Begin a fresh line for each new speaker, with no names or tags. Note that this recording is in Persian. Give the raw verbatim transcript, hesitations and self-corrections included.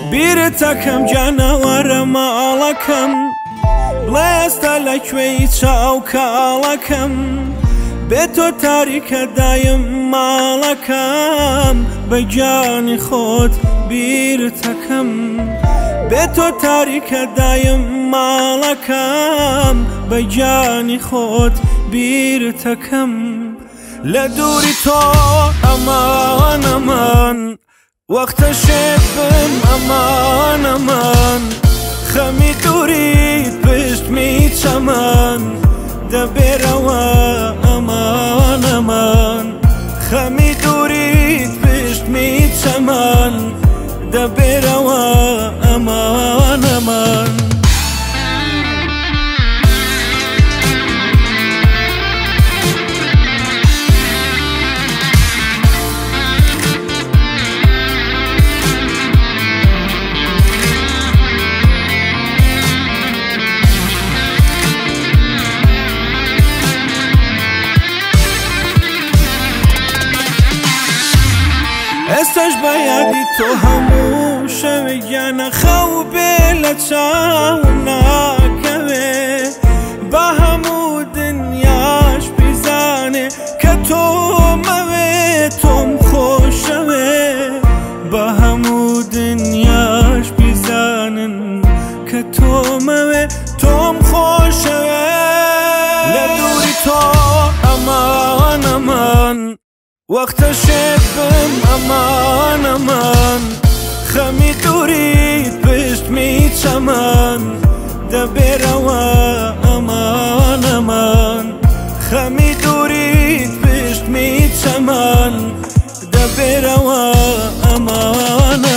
بیرتەکەم جانەوەرە ماڵەکەم بڵێستە لەکوێی چاو کاڵەکەم بێ تۆ تاریکە دایم ماڵەکەم بە گیانی خۆت بیرتەکەم بێ تۆ تاریکە دایم ماڵەکەم بە گیانی خۆت بیرتەکەم لە دووری تۆ ئەمان ئەمان وەختە شێبم ئەمان ئەمان خەمی دووریت پشتمی چەمان دەبێرەوە ئەمان ئەمان خەمی دووریت پشتمی چەمان دەبێرەوە ئەمان ئەمان ئێستش بە یادی تۆ هەموو شەوێکیانە خەو بێ لە چاوم ناکەوێ بە هەموو دنیاش بیزانێ کە تۆمەوێ تۆم خۆشەوێ بە هەموو دنیاش بیزانن کە تۆمەوێ تۆم خۆشەوێ لە دووری تۆ ئەمان ئەمان وەختە شێبم ئەمان ئەمان خەمی دووریت پشتمی چەمان دەبێرەوە ئەمان ئەمان خەمی دووریت پشتمی چەمان دەبێرەوە ئەمان